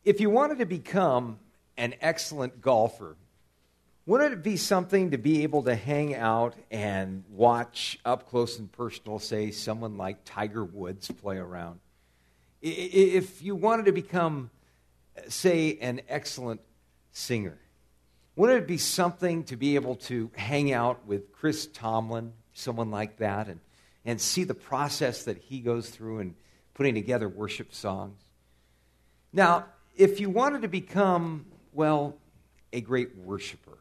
If you wanted to become an excellent golfer, wouldn't it be something to be able to hang out and watch up close and personal, say, someone like Tiger Woods play around? If you wanted to become, say, an excellent singer, wouldn't it be something to be able to hang out with Chris Tomlin, someone like that, and see the process that he goes through in putting together worship songs? Now, if you wanted to become, well, a great worshiper,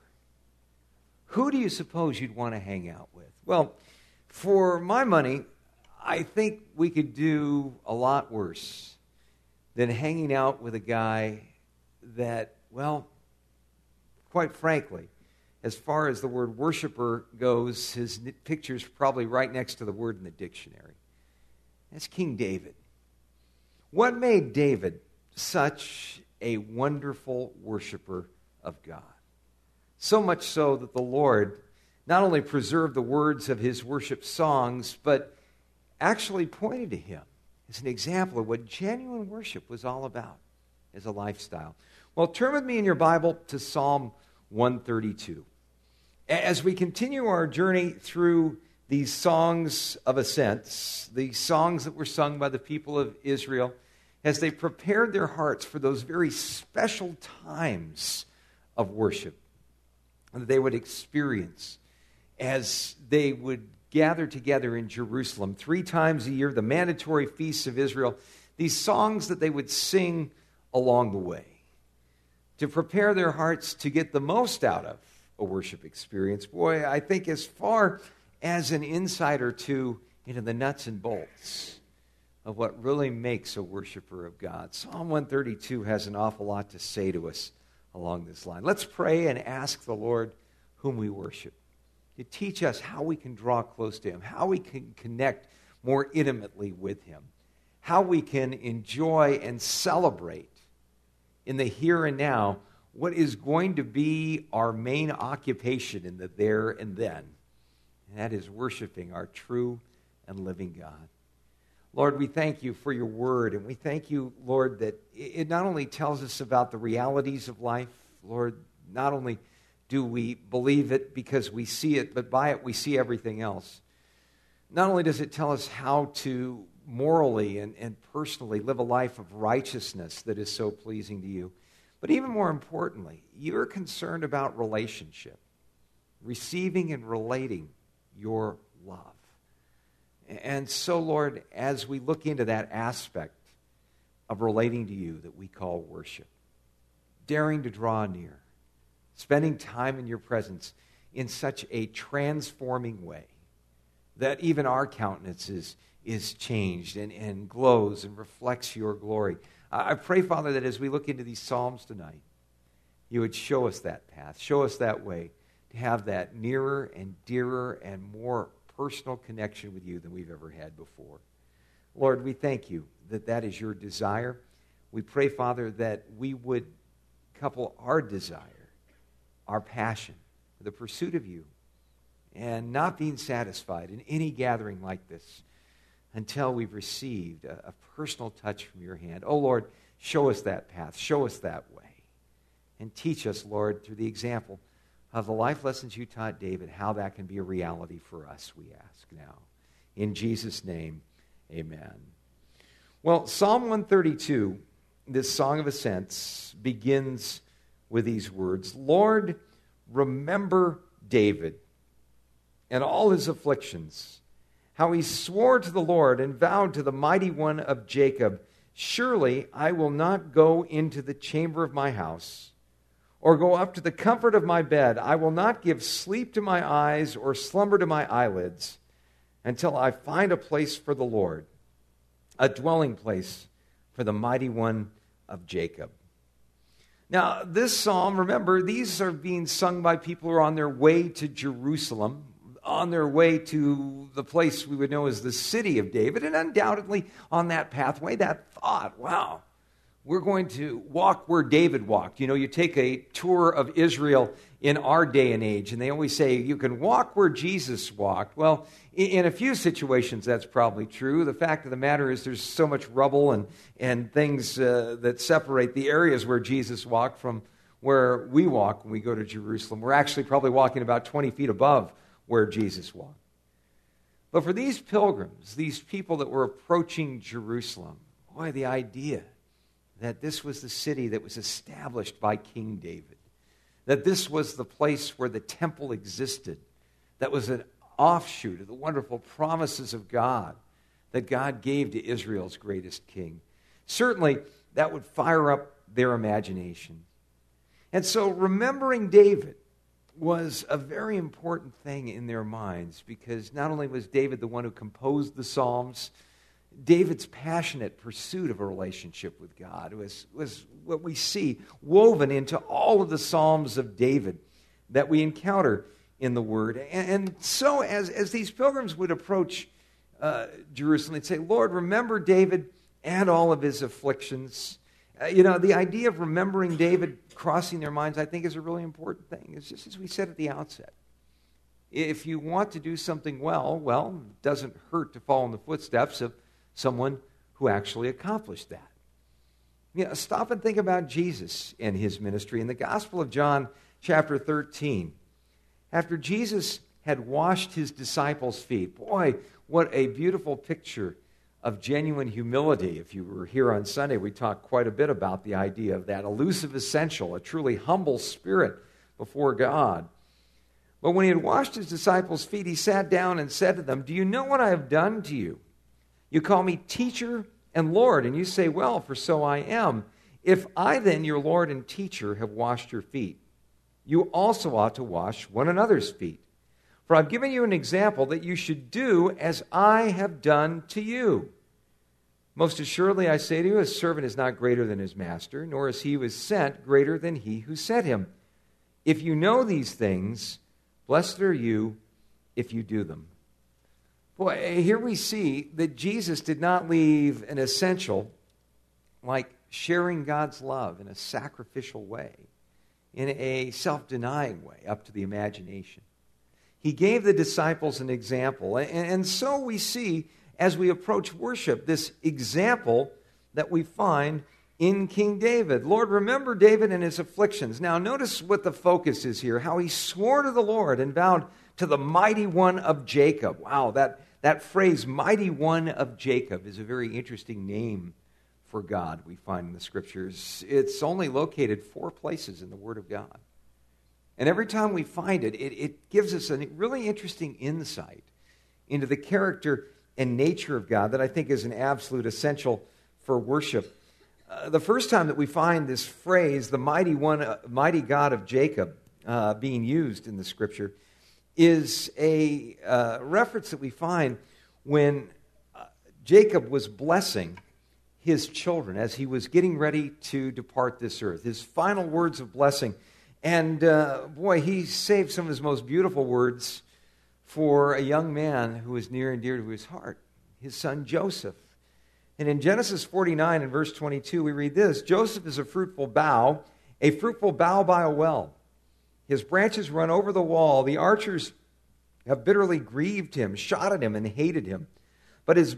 who do you suppose you'd want to hang out with? Well, for my money, I think we could do a lot worse than hanging out with a guy that, well, quite frankly, as far as the word worshiper goes, his picture's probably right next to the word in the dictionary. That's King David. What made David such a wonderful worshiper of God? So much so that the Lord not only preserved the words of his worship songs, but actually pointed to him as an example of what genuine worship was all about as a lifestyle. Well, turn with me in your Bible to Psalm 132. As we continue our journey through these songs of ascents, these songs that were sung by the people of Israel, as they prepared their hearts for those very special times of worship that they would experience as they would gather together in Jerusalem 3 times a year, the mandatory feasts of Israel, these songs that they would sing along the way to prepare their hearts to get the most out of a worship experience. Boy, I think as far as an insider to into the nuts and bolts of what really makes a worshiper of God. Psalm 132 has an awful lot to say to us along this line. Let's pray and ask the Lord whom we worship to teach us how we can draw close to him, how we can connect more intimately with him, how we can enjoy and celebrate in the here and now what is going to be our main occupation in the there and then, and that is worshiping our true and living God. Lord, we thank you for your word, and we thank you, Lord, that it not only tells us about the realities of life, Lord, not only do we believe it because we see it, but by it we see everything else. Not only does it tell us how to morally and personally live a life of righteousness that is so pleasing to you, but even more importantly, you're concerned about relationship, receiving and relating your love. And so, Lord, as we look into that aspect of relating to you that we call worship, daring to draw near, spending time in your presence in such a transforming way that even our countenance is changed and glows and reflects your glory. I pray, Father, that as we look into these Psalms tonight, you would show us that path, show us that way to have that nearer and dearer and more personal connection with you than we've ever had before. Lord, we thank you that that is your desire. We pray, Father, that we would couple our desire, our passion, for the pursuit of you, and not being satisfied in any gathering like this until we've received a personal touch from your hand. Oh, Lord, show us that path, show us that way, and teach us, Lord, through the example of the life lessons you taught David, how that can be a reality for us, we ask now. In Jesus' name, amen. Well, Psalm 132, this Song of Ascents, begins with these words, Lord, remember David and all his afflictions, how he swore to the Lord and vowed to the Mighty One of Jacob, surely I will not go into the chamber of my house, or go up to the comfort of my bed. I will not give sleep to my eyes or slumber to my eyelids until I find a place for the Lord, a dwelling place for the Mighty One of Jacob. Now, this psalm, remember, these are being sung by people who are on their way to Jerusalem, on their way to the place we would know as the city of David, and undoubtedly on that pathway, that thought, wow, we're going to walk where David walked. You know, you take a tour of Israel in our day and age, and they always say you can walk where Jesus walked. Well, in a few situations, that's probably true. The fact of the matter is there's so much rubble and things that separate the areas where Jesus walked from where we walk when we go to Jerusalem. We're actually probably walking about 20 feet above where Jesus walked. But for these pilgrims, these people that were approaching Jerusalem, boy, the idea that this was the city that was established by King David, that this was the place where the temple existed, that was an offshoot of the wonderful promises of God that God gave to Israel's greatest king. Certainly, that would fire up their imagination. And so remembering David was a very important thing in their minds, because not only was David the one who composed the Psalms, David's passionate pursuit of a relationship with God was what we see woven into all of the Psalms of David that we encounter in the Word. And so as these pilgrims would approach Jerusalem, they'd say, Lord, remember David and all of his afflictions. The idea of remembering David crossing their minds, I think, is a really important thing. It's just as we said at the outset. If you want to do something well, it doesn't hurt to follow in the footsteps of someone who actually accomplished that. Stop and think about Jesus and his ministry. In the Gospel of John, chapter 13, after Jesus had washed his disciples' feet, boy, what a beautiful picture of genuine humility. If you were here on Sunday, we talked quite a bit about the idea of that elusive essential, a truly humble spirit before God. But when he had washed his disciples' feet, he sat down and said to them, "Do you know what I have done to you? You call me teacher and Lord, and you say, well, for so I am. If I then, your Lord and teacher, have washed your feet, you also ought to wash one another's feet. For I've given you an example that you should do as I have done to you. Most assuredly, I say to you, a servant is not greater than his master, nor is he who is sent greater than he who sent him. If you know these things, blessed are you if you do them." Boy, here we see that Jesus did not leave an essential like sharing God's love in a sacrificial way, in a self-denying way, up to the imagination. He gave the disciples an example. And so we see, as we approach worship, this example that we find in King David. Lord, remember David and his afflictions. Now, notice what the focus is here, how he swore to the Lord and vowed to the mighty one of Jacob. Wow, that phrase, mighty one of Jacob, is a very interesting name for God we find in the Scriptures. It's only located 4 places in the Word of God. And every time we find it, it gives us a really interesting insight into the character and nature of God that I think is an absolute essential for worship. The first time that we find this phrase, the mighty God of Jacob, being used in the Scripture, is a reference that we find when Jacob was blessing his children as he was getting ready to depart this earth. His final words of blessing. And boy, he saved some of his most beautiful words for a young man who was near and dear to his heart, his son Joseph. And in Genesis 49 and verse 22, we read this: Joseph is a fruitful bough by a well. His branches run over the wall. The archers have bitterly grieved him, shot at him, and hated him. But his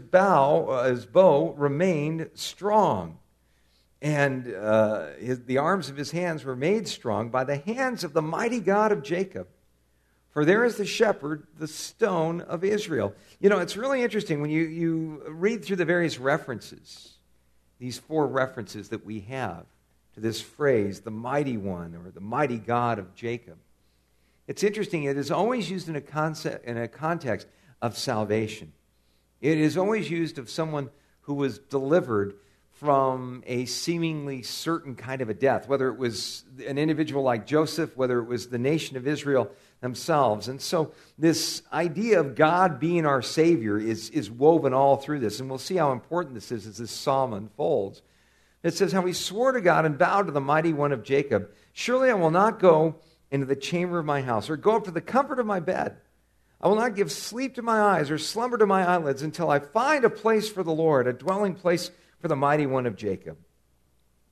bow remained strong. And the arms of his hands were made strong by the hands of the mighty God of Jacob. For there is the shepherd, the stone of Israel. You know, it's really interesting when you read through the various references, these 4 references that we have to this phrase, the mighty one, or the mighty God of Jacob. It's interesting, it is always used in a context of salvation. It is always used of someone who was delivered from a seemingly certain kind of a death, whether it was an individual like Joseph, whether it was the nation of Israel themselves. And so this idea of God being our Savior is woven all through this. And we'll see how important this is as this psalm unfolds. It says how he swore to God and vowed to the mighty one of Jacob, "Surely I will not go into the chamber of my house, or go up to the comfort of my bed. I will not give sleep to my eyes, or slumber to my eyelids, until I find a place for the Lord, a dwelling place for the mighty one of Jacob."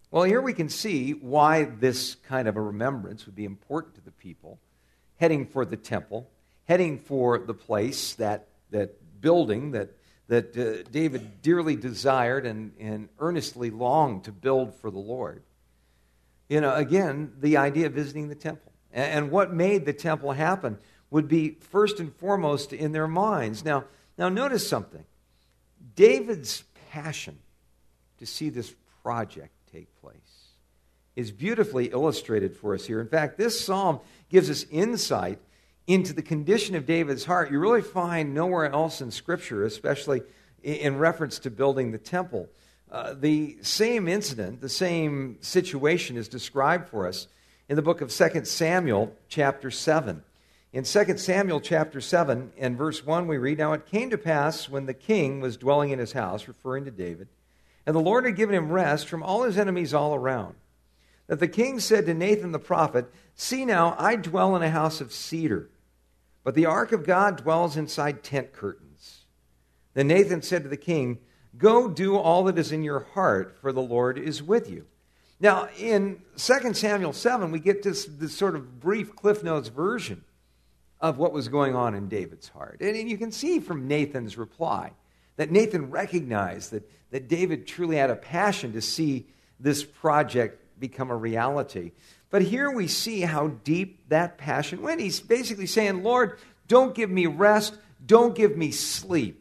Well, here we can see why this kind of a remembrance would be important to the people, heading for the temple, heading for the place, that building that David dearly desired and earnestly longed to build for the Lord. Again, the idea of visiting the temple. And what made the temple happen would be first and foremost in their minds. Now notice something. David's passion to see this project take place is beautifully illustrated for us here. In fact, this psalm gives us insight into the condition of David's heart you really find nowhere else in Scripture, especially in reference to building the temple. The same incident, the same situation is described for us in the book of 2 Samuel chapter 7. In 2 Samuel chapter 7 and verse 1 we read, "Now it came to pass when the king was dwelling in his house," referring to David, "and the Lord had given him rest from all his enemies all around, that the king said to Nathan the prophet, 'See now, I dwell in a house of cedar, but the ark of God dwells inside tent curtains.' Then Nathan said to the king, 'Go do all that is in your heart, for the Lord is with you.'" Now, in 2 Samuel 7, we get this sort of brief Cliff Notes version of what was going on in David's heart. And you can see from Nathan's reply that Nathan recognized that David truly had a passion to see this project become a reality. But here we see how deep that passion went. He's basically saying, "Lord, don't give me rest, don't give me sleep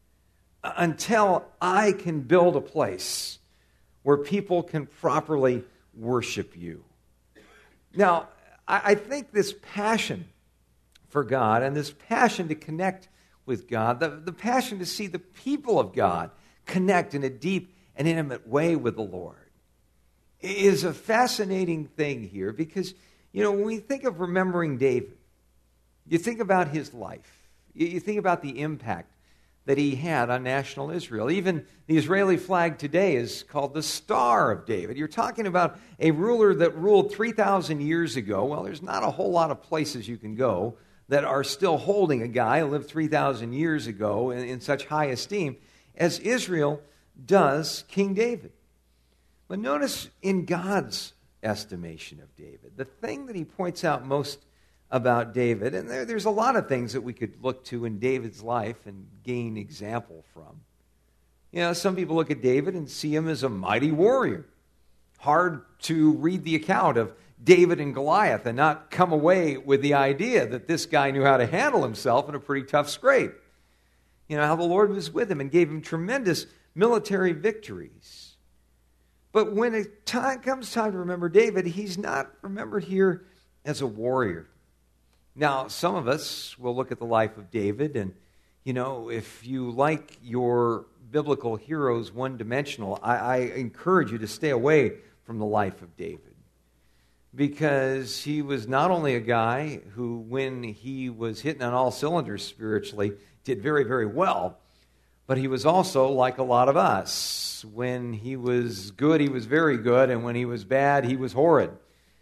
until I can build a place where people can properly worship you." Now, I think this passion for God and this passion to connect with God, the passion to see the people of God connect in a deep and intimate way with the Lord, is a fascinating thing here because, when we think of remembering David, you think about his life. You think about the impact that he had on national Israel. Even the Israeli flag today is called the Star of David. You're talking about a ruler that ruled 3,000 years ago. Well, there's not a whole lot of places you can go that are still holding a guy who lived 3,000 years ago in such high esteem as Israel does King David. But notice in God's estimation of David, the thing that he points out most about David, and there's a lot of things that we could look to in David's life and gain example from. Some people look at David and see him as a mighty warrior. Hard to read the account of David and Goliath and not come away with the idea that this guy knew how to handle himself in a pretty tough scrape. How the Lord was with him and gave him tremendous military victories. But when it comes time to remember David, he's not remembered here as a warrior. Now, some of us will look at the life of David, and, if you like your biblical heroes one-dimensional, I encourage you to stay away from the life of David. Because he was not only a guy who, when he was hitting on all cylinders spiritually, did very, very well, but he was also like a lot of us. When he was good, he was very good, and when he was bad, he was horrid.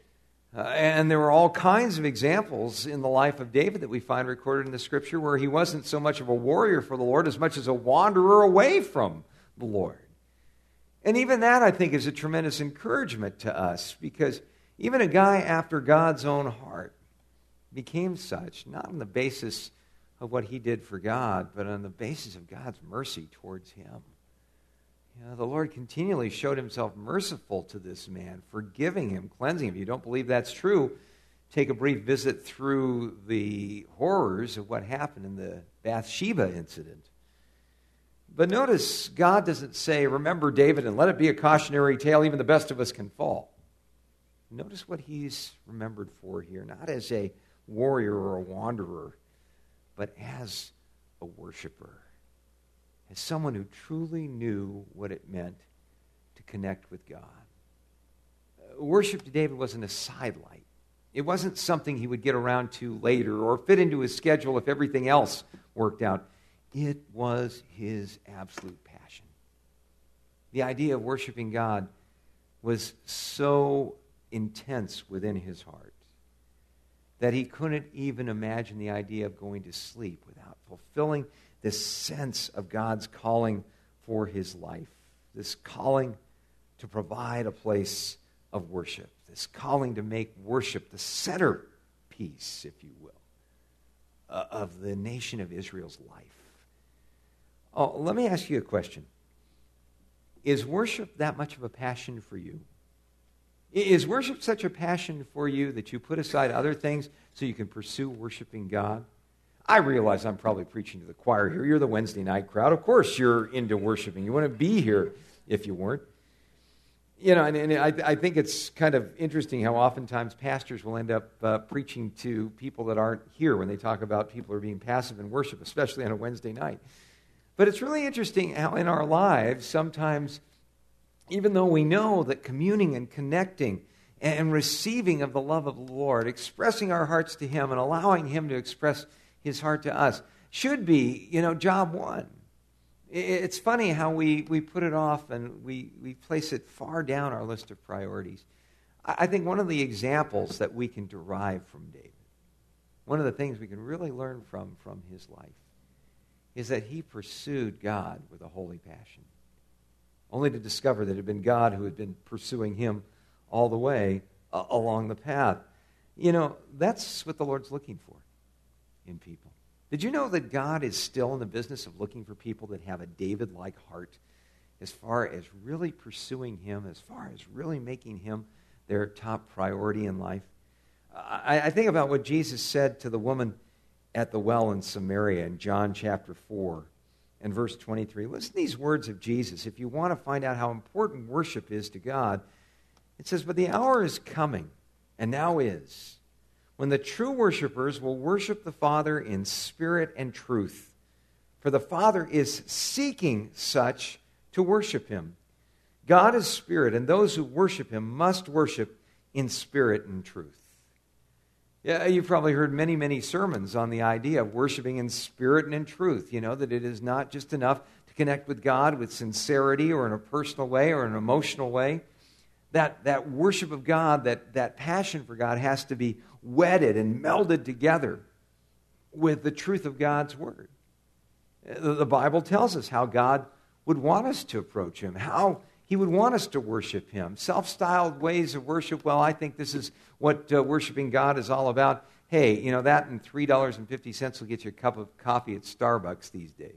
And there were all kinds of examples in the life of David that we find recorded in the Scripture where he wasn't so much of a warrior for the Lord as much as a wanderer away from the Lord. And even that, I think, is a tremendous encouragement to us, because even a guy after God's own heart became such, not on the basis of what he did for God, but on the basis of God's mercy towards him. The Lord continually showed himself merciful to this man, forgiving him, cleansing him. If you don't believe that's true, take a brief visit through the horrors of what happened in the Bathsheba incident. But notice, God doesn't say, "Remember David and let it be a cautionary tale, even the best of us can fall." Notice what he's remembered for here, not as a warrior or a wanderer, but as a worshiper. As someone who truly knew what it meant to connect with God. Worship to David wasn't a sidelight. It wasn't something he would get around to later or fit into his schedule if everything else worked out. It was his absolute passion. The idea of worshiping God was so intense within his heart that he couldn't even imagine the idea of going to sleep without fulfilling this sense of God's calling for his life, this calling to provide a place of worship, this calling to make worship the centerpiece, if you will, of the nation of Israel's life. Oh, let me ask you a question. Is worship that much of a passion for you? Is worship such a passion for you that you put aside other things so you can pursue worshiping God? I realize I'm probably preaching to the choir here. You're the Wednesday night crowd. Of course you're into worshiping. You wouldn't be here if you weren't. You know, and I think it's kind of interesting how oftentimes pastors will end up preaching to people that aren't here when they talk about people who are being passive in worship, especially on a Wednesday night. But it's really interesting how in our lives, sometimes, even though we know that communing and connecting and receiving of the love of the Lord, expressing our hearts to Him and allowing Him to express His heart to us, should be, job one. It's funny how we put it off and we place it far down our list of priorities. I think one of the examples that we can derive from David, one of the things we can really learn from his life, is that he pursued God with a holy passion, only to discover that it had been God who had been pursuing him all the way along the path. That's what the Lord's looking for in people. Did you know that God is still in the business of looking for people that have a David-like heart as far as really pursuing him, as far as really making him their top priority in life? I think about what Jesus said to the woman at the well in Samaria in John chapter 4 and verse 23. Listen to these words of Jesus. If you want to find out how important worship is to God, it says, "But the hour is coming, and now is, when the true worshipers will worship the Father in spirit and truth. For the Father is seeking such to worship him. God is spirit, and those who worship him must worship in spirit and truth." Yeah, you've probably heard many, many sermons on the idea of worshiping in spirit and in truth. That it is not just enough to connect with God with sincerity or in a personal way or an emotional way. That worship of God, that passion for God has to be wedded and melded together with the truth of God's Word. The Bible tells us how God would want us to approach him, how he would want us to worship him. Self-styled ways of worship, well, I think this is what worshiping God is all about. Hey, that and $3.50 will get you a cup of coffee at Starbucks these days.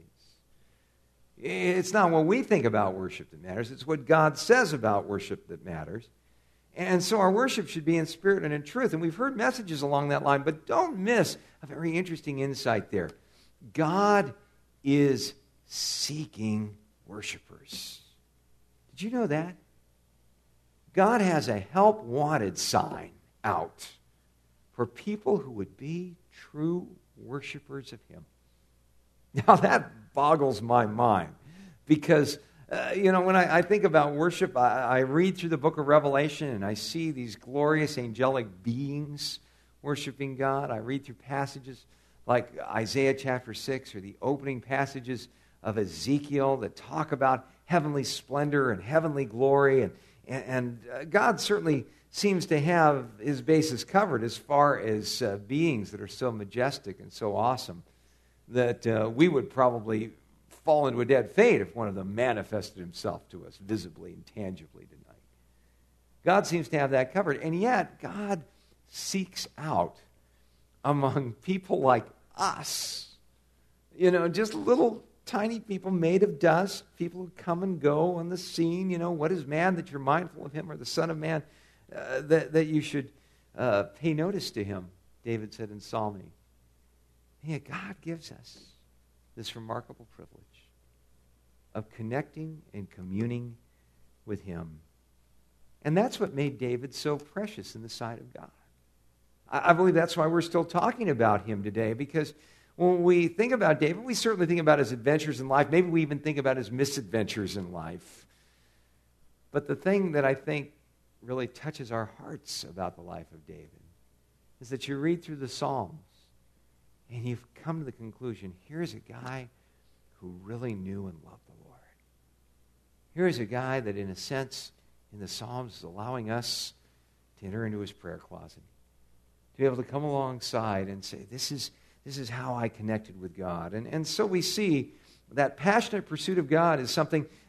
It's not what we think about worship that matters. It's what God says about worship that matters. And so our worship should be in spirit and in truth. And we've heard messages along that line, but don't miss a very interesting insight there. God is seeking worshipers. Did you know that? God has a help wanted sign out for people who would be true worshipers of him. Now that boggles my mind because, when I think about worship, I read through the book of Revelation and I see these glorious angelic beings worshiping God. I read through passages like Isaiah chapter 6 or the opening passages of Ezekiel that talk about heavenly splendor and heavenly glory. And God certainly seems to have his bases covered as far as beings that are so majestic and so awesome that we would probably fall into a dead faint if one of them manifested himself to us visibly and tangibly tonight. God seems to have that covered. And yet, God seeks out among people like us, just little tiny people made of dust, people who come and go on the scene. What is man that you're mindful of him, or the Son of Man that you should pay notice to him, David said in Psalm 8. Yeah, God gives us this remarkable privilege of connecting and communing with him. And that's what made David so precious in the sight of God. I believe that's why we're still talking about him today, because when we think about David, we certainly think about his adventures in life. Maybe we even think about his misadventures in life. But the thing that I think really touches our hearts about the life of David is that you read through the Psalms and you've come to the conclusion, here's a guy who really knew and loved the Lord. Here's a guy that, in a sense, in the Psalms is allowing us to enter into his prayer closet, to be able to come alongside and say, this is how I connected with God. And so we see that passionate pursuit of God is something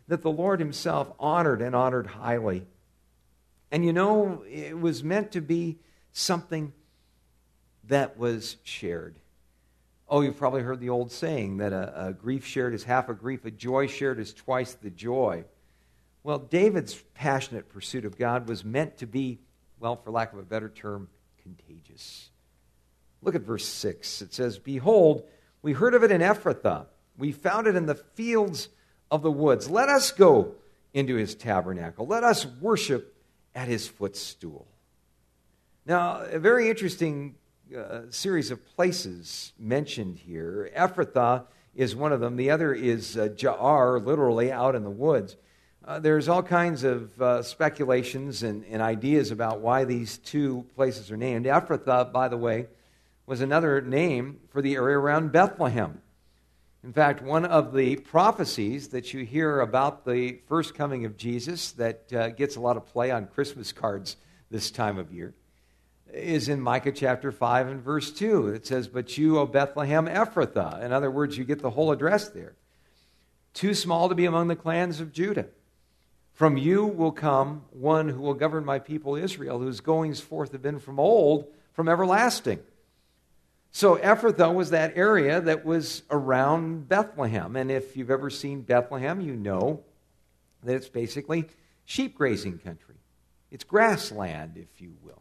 that the Lord himself honored and honored highly. And it was meant to be something that was shared. Oh, you've probably heard the old saying that a grief shared is half a grief, a joy shared is twice the joy. Well, David's passionate pursuit of God was meant to be, well, for lack of a better term, contagious. Look at verse 6. It says, "Behold, we heard of it in Ephrathah. We found it in the fields of the woods. Let us go into his tabernacle. Let us worship at his footstool." Now, a very interesting series of places mentioned here. Ephrathah is one of them. The other is Ja'ar, literally out in the woods. There's all kinds of speculations and ideas about why these two places are named. Ephrathah, by the way, was another name for the area around Bethlehem. In fact, one of the prophecies that you hear about the first coming of Jesus that gets a lot of play on Christmas cards this time of year is in Micah chapter 5 and verse 2. It says, "But you, O Bethlehem Ephrathah." In other words, you get the whole address there. "Too small to be among the clans of Judah. From you will come one who will govern my people Israel, whose goings forth have been from old, from everlasting." So Ephrathah was that area that was around Bethlehem. And if you've ever seen Bethlehem, you know that it's basically sheep grazing country. It's grassland, if you will.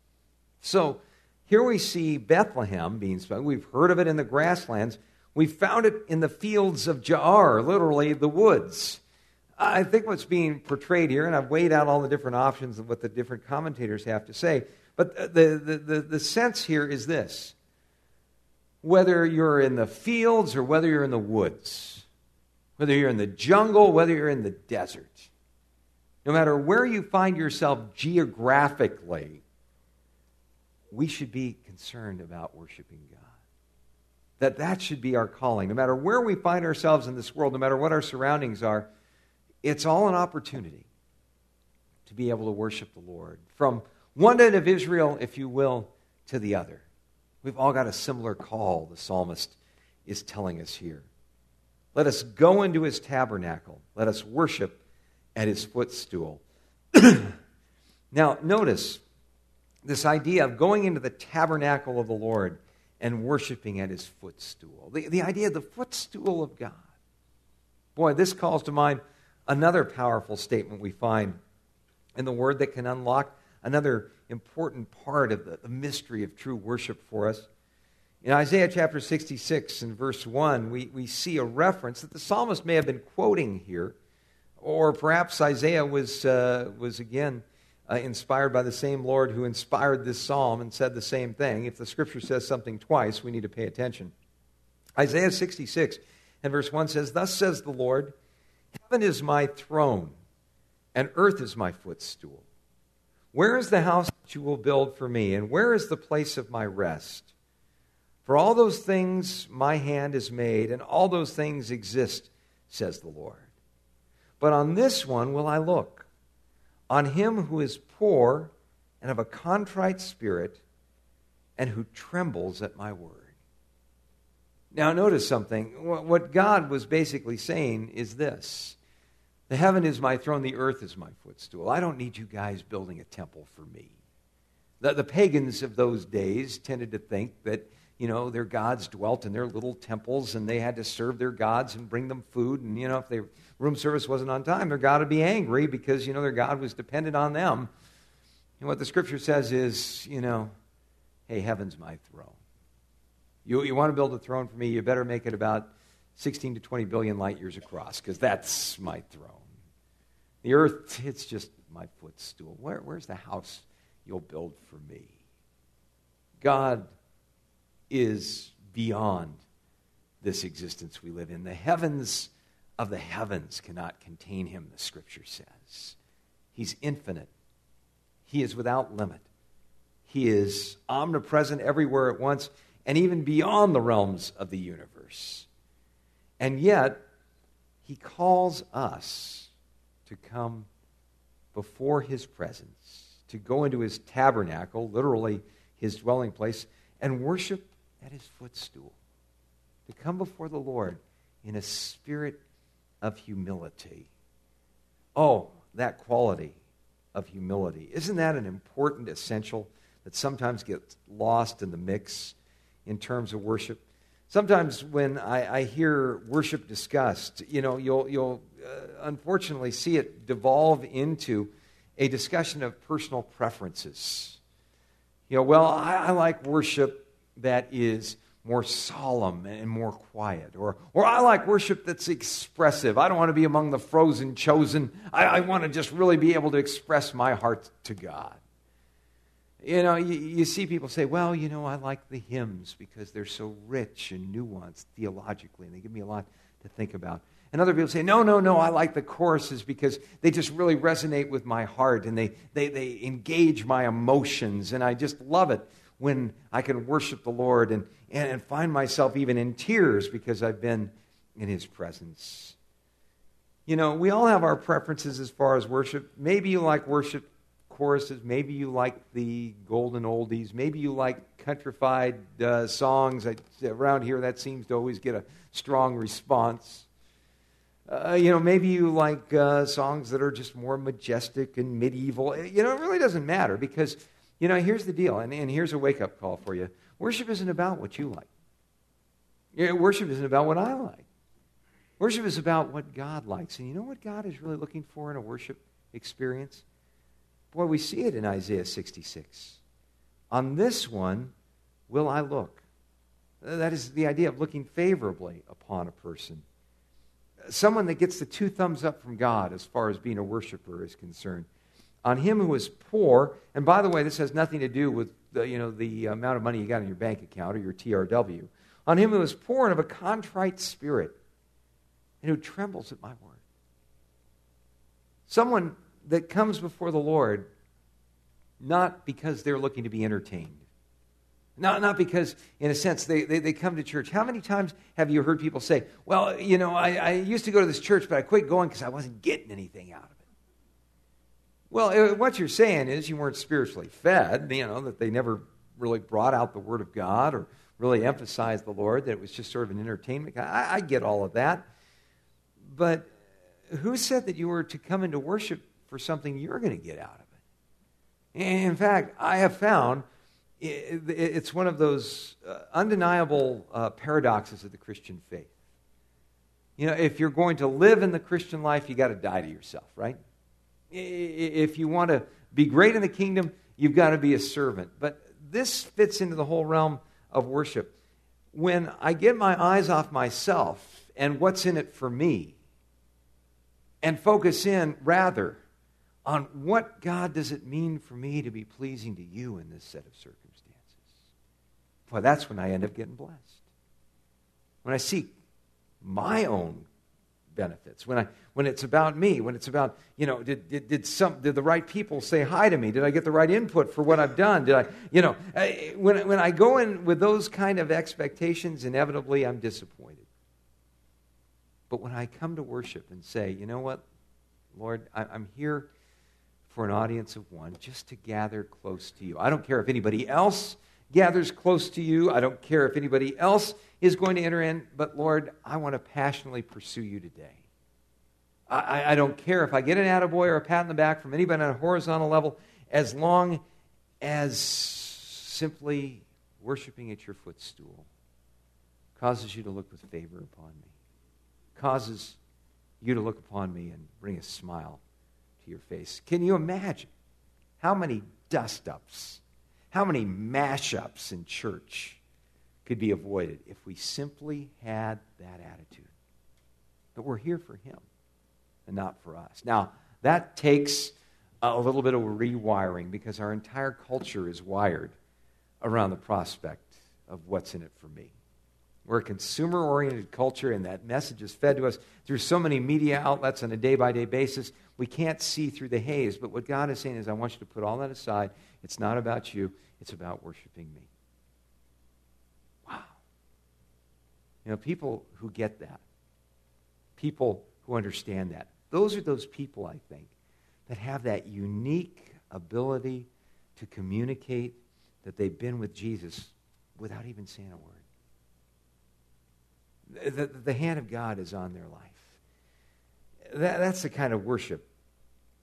So here we see Bethlehem being spoken. We've heard of it in the grasslands. We found it in the fields of Ja'ar, literally the woods. I think what's being portrayed here, and I've weighed out all the different options of what the different commentators have to say, but the sense here is this. Whether you're in the fields or whether you're in the woods, whether you're in the jungle, whether you're in the desert, no matter where you find yourself geographically, we should be concerned about worshiping God. That should be our calling. No matter where we find ourselves in this world, no matter what our surroundings are, it's all an opportunity to be able to worship the Lord. From one end of Israel, if you will, to the other. We've all got a similar call, the psalmist is telling us here. Let us go into his tabernacle. Let us worship at his footstool. Now, notice this idea of going into the tabernacle of the Lord and worshiping at his footstool. The idea of the footstool of God. Boy, this calls to mind another powerful statement we find in the Word that can unlock another important part of the mystery of true worship for us. In Isaiah chapter 66 and verse 1, we see a reference that the psalmist may have been quoting here, or perhaps Isaiah was again inspired by the same Lord who inspired this psalm and said the same thing. If the Scripture says something twice, we need to pay attention. Isaiah 66 and verse 1 says, "Thus says the Lord, heaven is my throne, and earth is my footstool. Where is the house that you will build for me, and where is the place of my rest? For all those things my hand has made, and all those things exist, says the Lord. But on this one will I look, on him who is poor and of a contrite spirit, and who trembles at my word." Now notice something. What God was basically saying is this. The heaven is my throne, the earth is my footstool. I don't need you guys building a temple for me. The pagans of those days tended to think that, their gods dwelt in their little temples and they had to serve their gods and bring them food. And, if their room service wasn't on time, their God would be angry because, their God was dependent on them. And what the Scripture says is, hey, heaven's my throne. You want to build a throne for me, you better make it about 16 to 20 billion light years across, because that's my throne. The earth, it's just my footstool. Where's the house you'll build for me? God is beyond this existence we live in. The heavens of the heavens cannot contain him, the Scripture says. He's infinite. He is without limit. He is omnipresent everywhere at once, and even beyond the realms of the universe. And yet, he calls us to come before his presence, to go into his tabernacle, literally his dwelling place, and worship at his footstool, to come before the Lord in a spirit of humility. Oh, that quality of humility. Isn't that an important essential that sometimes gets lost in the mix in terms of worship? Sometimes when I hear worship discussed, you'll unfortunately see it devolve into a discussion of personal preferences. I like worship that is more solemn and more quiet. Or I like worship that's expressive. I don't want to be among the frozen chosen. I want to just really be able to express my heart to God. You see people say, well, I like the hymns because they're so rich and nuanced theologically, and they give me a lot to think about. And other people say, no, I like the choruses because they just really resonate with my heart, and they engage my emotions, and I just love it when I can worship the Lord and find myself even in tears because I've been in His presence. We all have our preferences as far as worship. Maybe you like worship choruses. Maybe you like the golden oldies. Maybe you like countrified songs. Around here, that seems to always get a strong response. Maybe you like songs that are just more majestic and medieval. It really doesn't matter because, here's the deal, and here's a wake-up call for you. Worship isn't about what you like. Worship isn't about what I like. Worship is about what God likes. And you know what God is really looking for in a worship experience? Boy, we see it in Isaiah 66. On this one will I look. That is the idea of looking favorably upon a person. Someone that gets the 2 thumbs up from God as far as being a worshiper is concerned. On him who is poor, and by the way, this has nothing to do with the amount of money you got in your bank account or your TRW. On him who is poor and of a contrite spirit, and who trembles at my word. Someone that comes before the Lord not because they're looking to be entertained. Not because, in a sense, they come to church. How many times have you heard people say, well, I used to go to this church, but I quit going because I wasn't getting anything out of it? Well, what you're saying is you weren't spiritually fed, that they never really brought out the Word of God or really emphasized the Lord, that it was just sort of an entertainment. I get all of that. But who said that you were to come into worship for something you're going to get out of it? In fact, I have found it's one of those undeniable paradoxes of the Christian faith. If you're going to live in the Christian life, you got to die to yourself, right? If you want to be great in the kingdom, you've got to be a servant. But this fits into the whole realm of worship. When I get my eyes off myself and what's in it for me, and focus in rather on what, God, does it mean for me to be pleasing to you in this set of circumstances? Well, that's when I end up getting blessed. When I seek my own benefits, when it's about me, when it's about, did the right people say hi to me? Did I get the right input for what I've done? When I go in with those kind of expectations, inevitably I'm disappointed. But when I come to worship and say, you know what, Lord, I'm here for an audience of one, just to gather close to you. I don't care if anybody else gathers close to you. I don't care if anybody else is going to enter in. But, Lord, I want to passionately pursue you today. I don't care if I get an attaboy or a pat on the back from anybody on a horizontal level, as long as simply worshiping at your footstool causes you to look with favor upon me. Causes you to look upon me and bring a smile to your face. Can you imagine how many dust-ups, how many mash-ups in church could be avoided if we simply had that attitude? That we're here for Him and not for us. Now, that takes a little bit of rewiring because our entire culture is wired around the prospect of what's in it for me. We're a consumer-oriented culture, and that message is fed to us through so many media outlets on a day-by-day basis. We can't see through the haze, but what God is saying is, I want you to put all that aside. It's not about you. It's about worshiping me. Wow. People who get that, people who understand that, those are those people, I think, that have that unique ability to communicate that they've been with Jesus without even saying a word. The hand of God is on their life. That's the kind of worship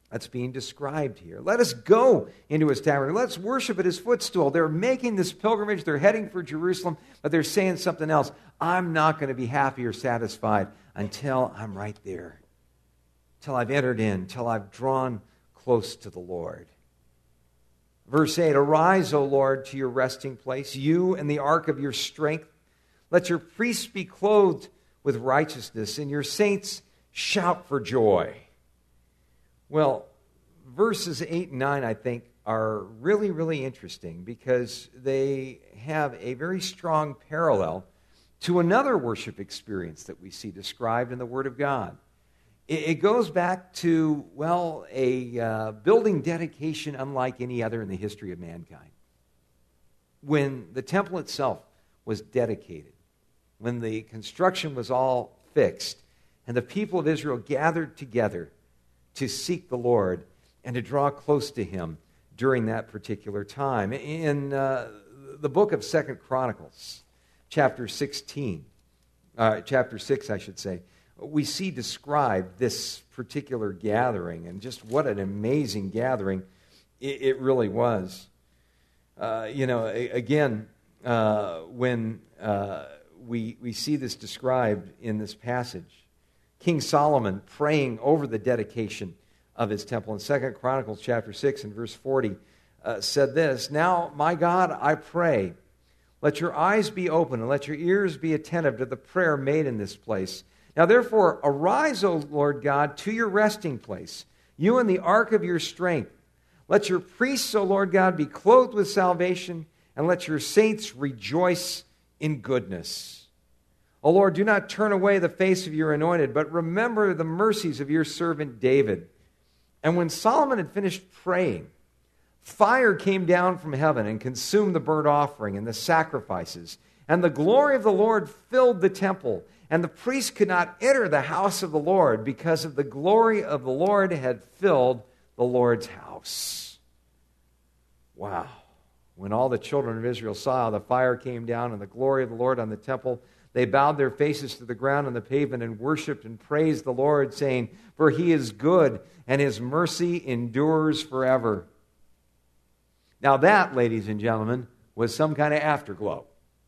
that's being described here. Let us go into his tabernacle. Let's worship at his footstool. They're making this pilgrimage. They're heading for Jerusalem, but they're saying something else. I'm not going to be happy or satisfied until I'm right there, till I've entered in, till I've drawn close to the Lord. Verse 8, arise, O Lord, to your resting place, you and the ark of your strength. Let your priests be clothed with righteousness, and your saints shout for joy. Well, verses 8 and 9, I think, are really, really interesting because they have a very strong parallel to another worship experience that we see described in the Word of God. It goes back to, well, a building dedication unlike any other in the history of mankind. When the temple itself was dedicated, when the construction was all fixed, and the people of Israel gathered together to seek the Lord and to draw close to him during that particular time. In the book of 2 Chronicles, chapter 6, I should say, we see described this particular gathering, and just what an amazing gathering it really was. When we see this described in this passage, King Solomon praying over the dedication of his temple in 2 Chronicles chapter 6 and verse 40 said this, Now, my God, I pray, let your eyes be open and let your ears be attentive to the prayer made in this place. Now, therefore, arise, O Lord God, to your resting place, you and the ark of your strength. Let your priests, O Lord God, be clothed with salvation, and let your saints rejoice in goodness. O Lord, do not turn away the face of your anointed, but remember the mercies of your servant David. And when Solomon had finished praying, fire came down from heaven and consumed the burnt offering and the sacrifices. And the glory of the Lord filled the temple. And the priests could not enter the house of the Lord because of the glory of the Lord had filled the Lord's house. Wow. When all the children of Israel saw how the fire came down and the glory of the Lord on the temple, they bowed their faces to the ground on the pavement and worshiped and praised the Lord, saying, For he is good, and his mercy endures forever. Now that, ladies and gentlemen, was some kind of afterglow.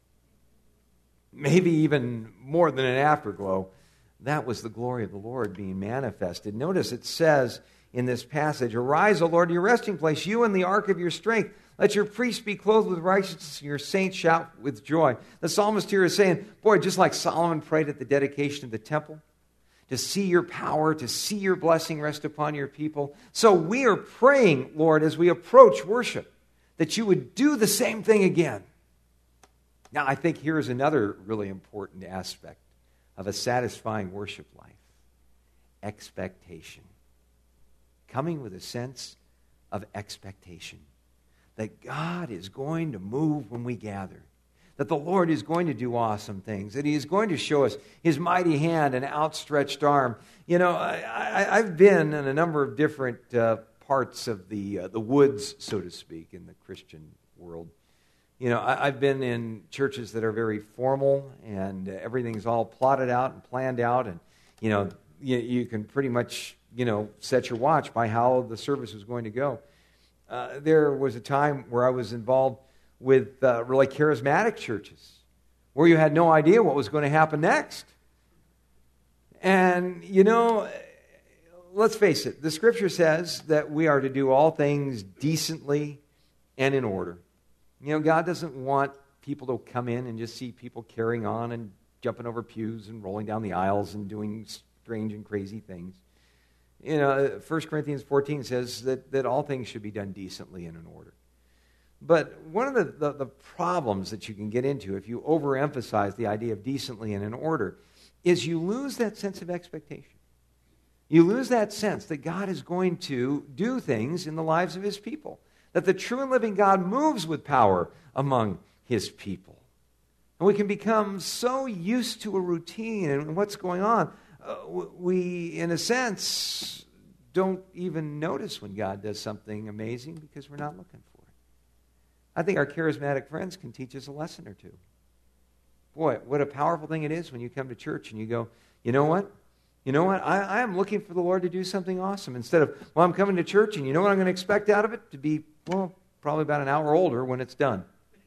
Maybe even more than an afterglow. That was the glory of the Lord being manifested. Notice it says in this passage, Arise, O Lord, to your resting place, you and the ark of your strength. Let your priests be clothed with righteousness, and your saints shout with joy. The psalmist here is saying, boy, just like Solomon prayed at the dedication of the temple, to see your power, to see your blessing rest upon your people. So we are praying, Lord, as we approach worship, that you would do the same thing again. Now, I think here is another really important aspect of a satisfying worship life. Expectation. Coming with a sense of expectation. That God is going to move when we gather. That the Lord is going to do awesome things. That he is going to show us his mighty hand and outstretched arm. You know, I've been in a number of different parts of the woods, so to speak, in the Christian world. You know, I've been in churches that are very formal and everything's all plotted out and planned out. And, you know, you can pretty much, set your watch by how the service is going to go. There was a time where I was involved with really charismatic churches where you had no idea what was going to happen next. And, let's face it, the Scripture says that we are to do all things decently and in order. God doesn't want people to come in and just see people carrying on and jumping over pews and rolling down the aisles and doing strange and crazy things. 1 Corinthians 14 says that all things should be done decently and in order. But one of the problems that you can get into if you overemphasize the idea of decently and in order is you lose that sense of expectation. You lose that sense that God is going to do things in the lives of his people. That the true and living God moves with power among his people. And we can become so used to a routine and what's going on, we, in a sense, don't even notice when God does something amazing because we're not looking for it. I think our charismatic friends can teach us a lesson or two. Boy, what a powerful thing it is when you come to church and you go, you know what? You know what? I am looking for the Lord to do something awesome. Instead of, well, I'm coming to church, and you know what I'm going to expect out of it? To be, well, probably about an hour older when it's done.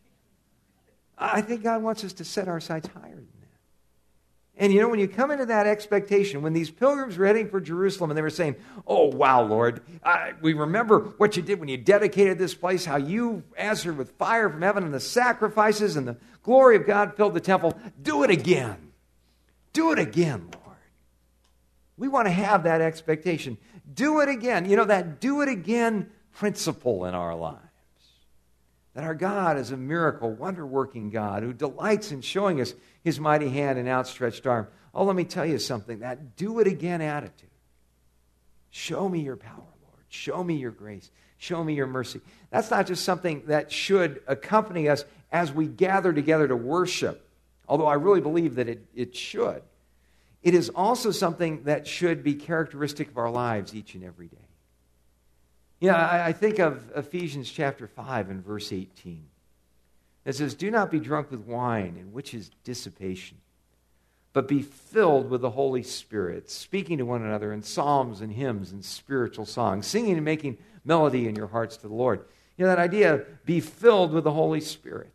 I think God wants us to set our sights higher than that. And you know, when you come into that expectation, when these pilgrims were heading for Jerusalem and they were saying, oh, wow, Lord, we remember what you did when you dedicated this place, how you answered with fire from heaven and the sacrifices and the glory of God filled the temple. Do it again. Do it again, Lord. We want to have that expectation. Do it again. You know, that do it again principle in our lives. That our God is a miracle, wonder-working God who delights in showing us his mighty hand and outstretched arm. Oh, let me tell you something. That do-it-again attitude. Show me your power, Lord. Show me your grace. Show me your mercy. That's not just something that should accompany us as we gather together to worship, although I really believe that it should. It is also something that should be characteristic of our lives each and every day. You know, I think of Ephesians chapter 5 and verse 18. It says, do not be drunk with wine, in which is dissipation, but be filled with the Holy Spirit, speaking to one another in psalms and hymns and spiritual songs, singing and making melody in your hearts to the Lord. You know, that idea of be filled with the Holy Spirit.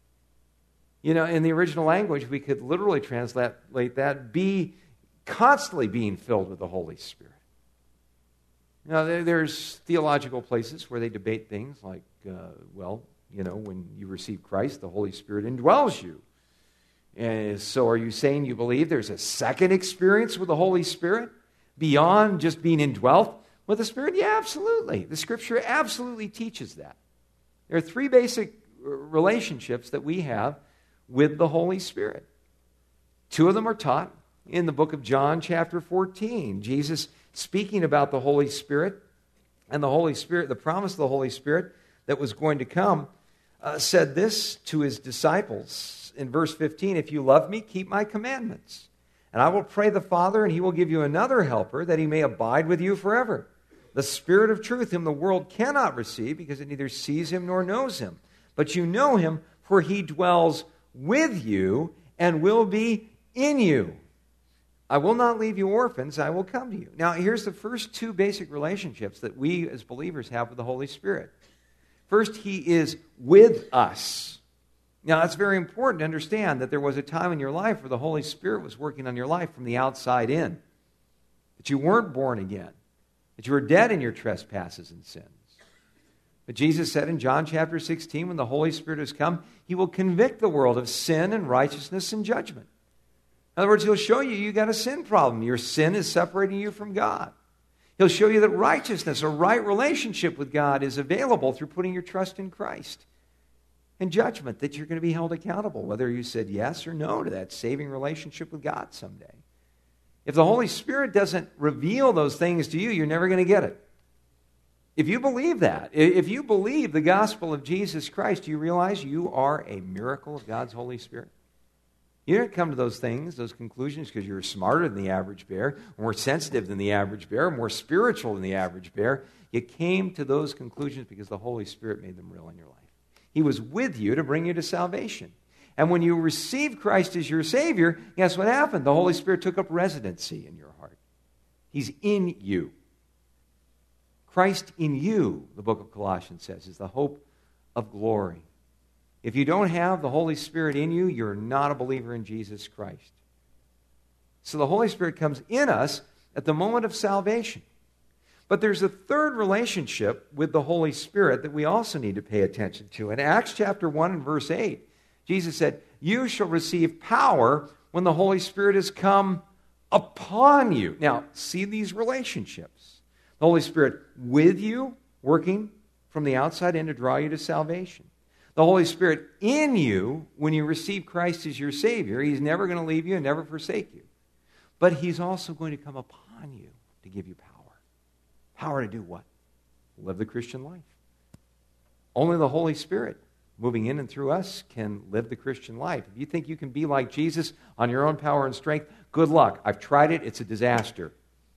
You know, in the original language, we could literally translate that, be constantly being filled with the Holy Spirit. Now, there's theological places where they debate things like, when you receive Christ, the Holy Spirit indwells you. And so are you saying you believe there's a second experience with the Holy Spirit beyond just being indwelt with the Spirit? Yeah, absolutely. The Scripture absolutely teaches that. There are three basic relationships that we have with the Holy Spirit. Two of them are taught in the book of John chapter 14. Jesus speaking about the Holy Spirit and the Holy Spirit, the promise of the Holy Spirit that was going to come, said this to his disciples in verse 15, if you love me, keep my commandments. And I will pray the Father, and he will give you another helper, that he may abide with you forever. The Spirit of truth, whom the world cannot receive, because it neither sees him nor knows him. But you know him, for he dwells with you and will be in you. I will not leave you orphans, I will come to you. Now, here's the first two basic relationships that we as believers have with the Holy Spirit. First, he is with us. Now, that's very important to understand that there was a time in your life where the Holy Spirit was working on your life from the outside in. That you weren't born again. That you were dead in your trespasses and sins. But Jesus said in John chapter 16, when the Holy Spirit has come, he will convict the world of sin and righteousness and judgment. In other words, he'll show you got a sin problem. Your sin is separating you from God. He'll show you that righteousness, a right relationship with God, is available through putting your trust in Christ. And judgment, that you're going to be held accountable, whether you said yes or no to that saving relationship with God someday. If the Holy Spirit doesn't reveal those things to you, you're never going to get it. If you believe that, if you believe the gospel of Jesus Christ, you realize you are a miracle of God's Holy Spirit. You didn't come to those things, those conclusions, because you're smarter than the average bear, more sensitive than the average bear, more spiritual than the average bear. You came to those conclusions because the Holy Spirit made them real in your life. He was with you to bring you to salvation. And when you received Christ as your Savior, guess what happened? The Holy Spirit took up residency in your heart. He's in you. Christ in you, the book of Colossians says, is the hope of glory. If you don't have the Holy Spirit in you, you're not a believer in Jesus Christ. So the Holy Spirit comes in us at the moment of salvation. But there's a third relationship with the Holy Spirit that we also need to pay attention to. In Acts chapter 1 and verse 8, Jesus said, you shall receive power when the Holy Spirit has come upon you. Now, see these relationships. The Holy Spirit with you, working from the outside in to draw you to salvation. The Holy Spirit in you, when you receive Christ as your Savior, he's never going to leave you and never forsake you. But he's also going to come upon you to give you power. Power to do what? Live the Christian life. Only the Holy Spirit moving in and through us can live the Christian life. If you think you can be like Jesus on your own power and strength, good luck. I've tried it. It's a disaster.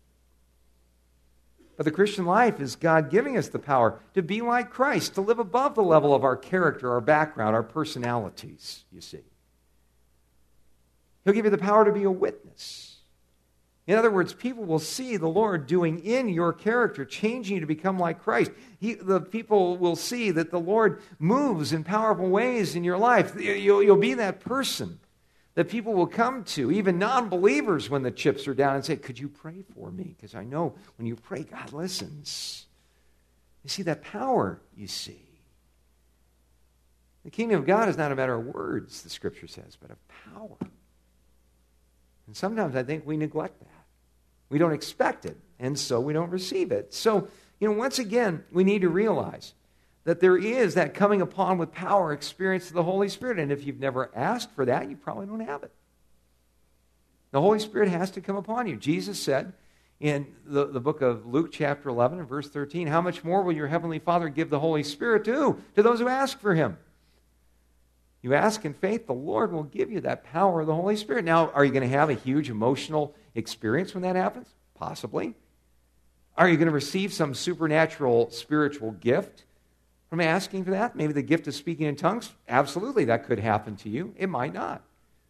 But the Christian life is God giving us the power to be like Christ, to live above the level of our character, our background, our personalities, you see. He'll give you the power to be a witness. In other words, people will see the Lord doing in your character, changing you to become like Christ. The people will see that the Lord moves in powerful ways in your life. You'll be that person that people will come to, even non-believers, when the chips are down and say, could you pray for me? Because I know when you pray, God listens. You see that power, you see. The kingdom of God is not a matter of words, the Scripture says, but of power. And sometimes I think we neglect that. We don't expect it, and so we don't receive it. So, once again, we need to realize that there is that coming upon with power experience of the Holy Spirit. And if you've never asked for that, you probably don't have it. The Holy Spirit has to come upon you. Jesus said in the book of Luke chapter 11 and verse 13, how much more will your heavenly Father give the Holy Spirit to who? To those who ask for him. You ask in faith, the Lord will give you that power of the Holy Spirit. Now, are you going to have a huge emotional experience when that happens? Possibly. Are you going to receive some supernatural spiritual gift from asking for that? Maybe the gift of speaking in tongues? Absolutely, that could happen to you. It might not.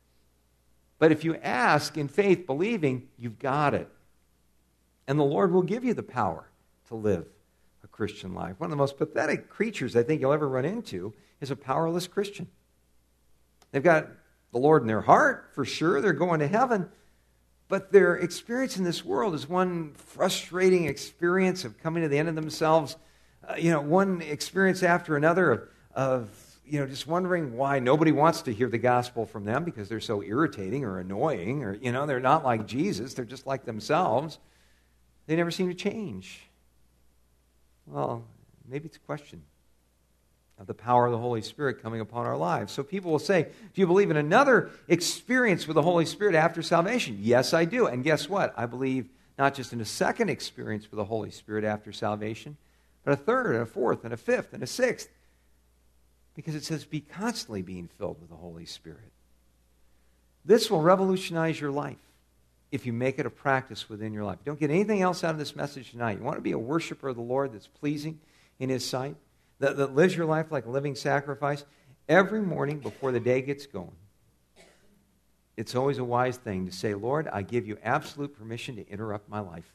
But if you ask in faith, believing, you've got it. And the Lord will give you the power to live a Christian life. One of the most pathetic creatures I think you'll ever run into is a powerless Christian. They've got the Lord in their heart, for sure. They're going to heaven. But their experience in this world is one frustrating experience of coming to the end of themselves. One experience after another of just wondering why nobody wants to hear the gospel from them because they're so irritating or annoying or, they're not like Jesus. They're just like themselves. They never seem to change. Well, maybe it's a question of the power of the Holy Spirit coming upon our lives. So people will say, do you believe in another experience with the Holy Spirit after salvation? Yes, I do. And guess what? I believe not just in a second experience with the Holy Spirit after salvation, but a third and a fourth and a fifth and a sixth. Because it says be constantly being filled with the Holy Spirit. This will revolutionize your life if you make it a practice within your life. Don't get anything else out of this message tonight. You want to be a worshiper of the Lord that's pleasing in His sight? That lives your life like a living sacrifice, every morning before the day gets going, it's always a wise thing to say, Lord, I give you absolute permission to interrupt my life.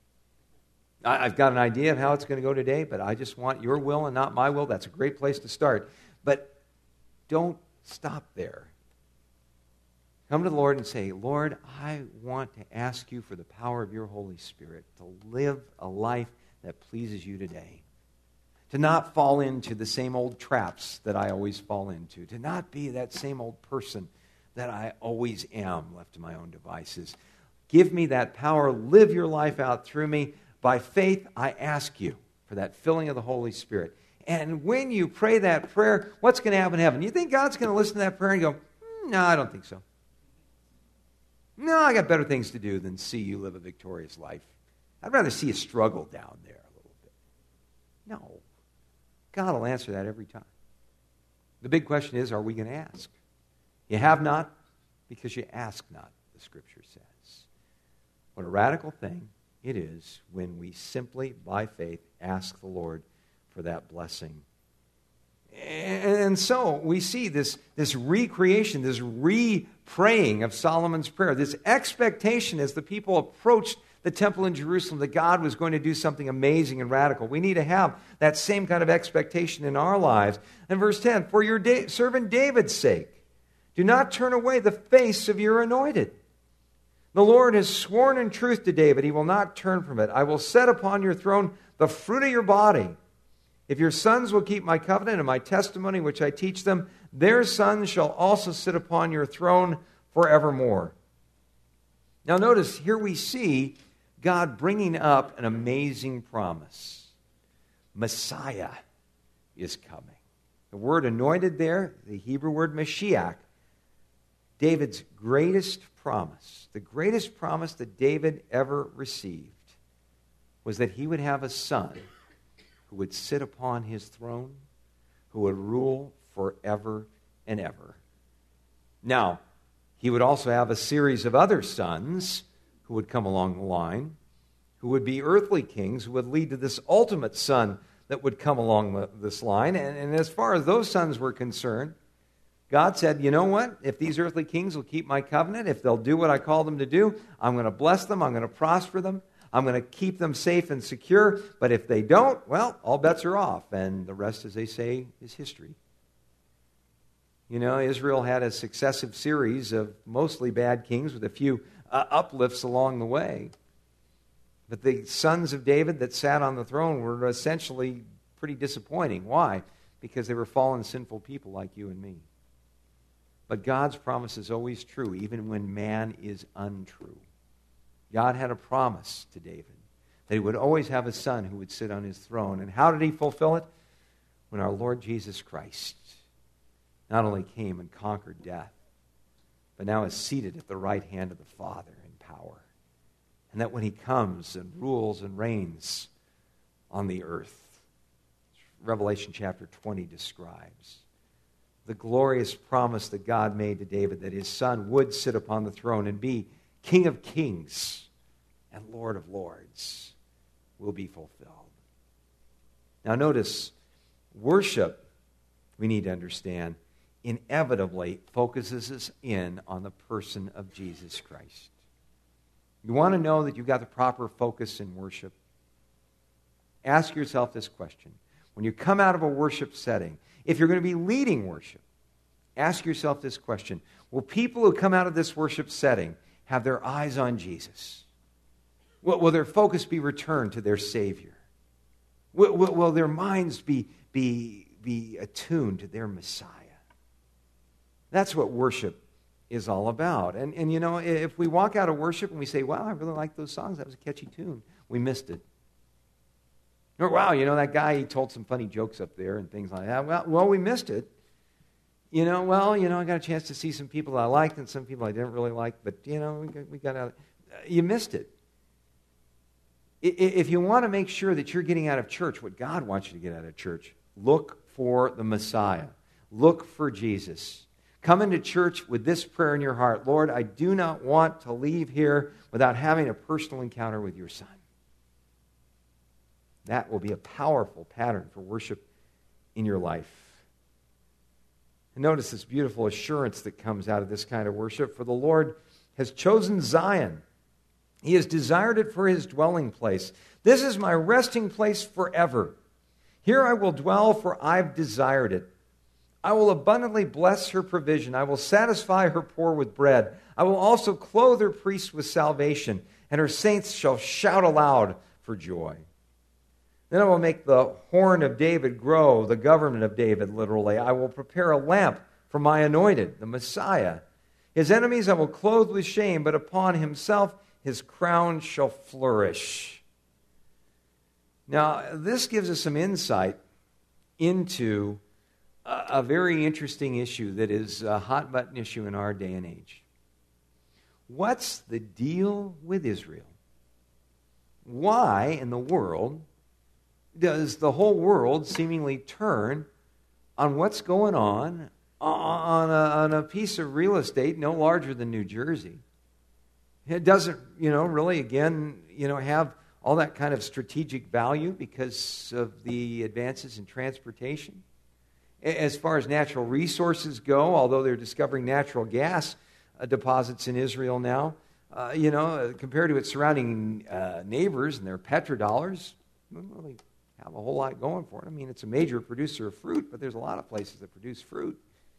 I've got an idea of how it's going to go today, but I just want your will and not my will. That's a great place to start. But don't stop there. Come to the Lord and say, Lord, I want to ask you for the power of your Holy Spirit to live a life that pleases you today. To not fall into the same old traps that I always fall into. To not be that same old person that I always am, left to my own devices. Give me that power. Live your life out through me. By faith, I ask you for that filling of the Holy Spirit. And when you pray that prayer, what's going to happen in heaven? You think God's going to listen to that prayer and go, no, I don't think so. No, I got better things to do than see you live a victorious life. I'd rather see you struggle down there a little bit. No. God will answer that every time. The big question is, are we going to ask? You have not because you ask not, the Scripture says. What a radical thing it is when we simply, by faith, ask the Lord for that blessing. And so we see this recreation, this re-praying of Solomon's prayer, this expectation as the people approached the temple in Jerusalem that God was going to do something amazing and radical. We need to have that same kind of expectation in our lives. And verse 10, for your servant David's sake, do not turn away the face of your anointed. The Lord has sworn in truth to David, he will not turn from it. I will set upon your throne the fruit of your body. If your sons will keep my covenant and my testimony which I teach them, their sons shall also sit upon your throne forevermore. Now notice, here we see God bringing up an amazing promise. Messiah is coming. The word anointed there, the Hebrew word Mashiach, David's greatest promise, the greatest promise that David ever received, was that he would have a son who would sit upon his throne, who would rule forever and ever. Now, he would also have a series of other sons who would come along the line, who would be earthly kings, who would lead to this ultimate son that would come along this line. And as far as those sons were concerned, God said, you know what? If these earthly kings will keep my covenant, if they'll do what I call them to do, I'm going to bless them, I'm going to prosper them, I'm going to keep them safe and secure. But if they don't, well, all bets are off. And the rest, as they say, is history. You know, Israel had a successive series of mostly bad kings with a few uplifts along the way. But the sons of David that sat on the throne were essentially pretty disappointing. Why? Because they were fallen, sinful people like you and me. But God's promise is always true, even when man is untrue. God had a promise to David that he would always have a son who would sit on his throne. And how did he fulfill it? When our Lord Jesus Christ not only came and conquered death, but now is seated at the right hand of the Father in power. And that when he comes and rules and reigns on the earth, Revelation chapter 20 describes the glorious promise that God made to David that his son would sit upon the throne and be King of kings and Lord of lords will be fulfilled. Now notice, worship, we need to understand, inevitably focuses us in on the person of Jesus Christ. You want to know that you've got the proper focus in worship? Ask yourself this question. When you come out of a worship setting, if you're going to be leading worship, ask yourself this question. Will people who come out of this worship setting have their eyes on Jesus? Will their focus be returned to their Savior? Will their minds be attuned to their Messiah? That's what worship is all about. And you know, if we walk out of worship and we say, wow, I really like those songs, that was a catchy tune, we missed it. Or, wow, you know, that guy, he told some funny jokes up there and things like that. Well, we missed it. I got a chance to see some people I liked and some people I didn't really like, but, we got out. You missed it. If you want to make sure that you're getting out of church what God wants you to get out of church, look for the Messiah. Look for Jesus. Come into church with this prayer in your heart. Lord, I do not want to leave here without having a personal encounter with your Son. That will be a powerful pattern for worship in your life. And notice this beautiful assurance that comes out of this kind of worship. For the Lord has chosen Zion. He has desired it for his dwelling place. This is my resting place forever. Here I will dwell, for I've desired it. I will abundantly bless her provision. I will satisfy her poor with bread. I will also clothe her priests with salvation, and her saints shall shout aloud for joy. Then I will make the horn of David grow, the government of David, literally. I will prepare a lamp for my anointed, the Messiah. His enemies I will clothe with shame, but upon himself his crown shall flourish. Now, this gives us some insight into a very interesting issue that is a hot-button issue in our day and age. What's the deal with Israel? Why in the world does the whole world seemingly turn on what's going on a piece of real estate no larger than New Jersey? It doesn't, really, again, have all that kind of strategic value because of the advances in transportation. As far as natural resources go, although they're discovering natural gas deposits in Israel now, compared to its surrounding neighbors and their petrodollars, don't really have a whole lot going for it. I mean, it's a major producer of fruit, but there's a lot of places that produce fruit.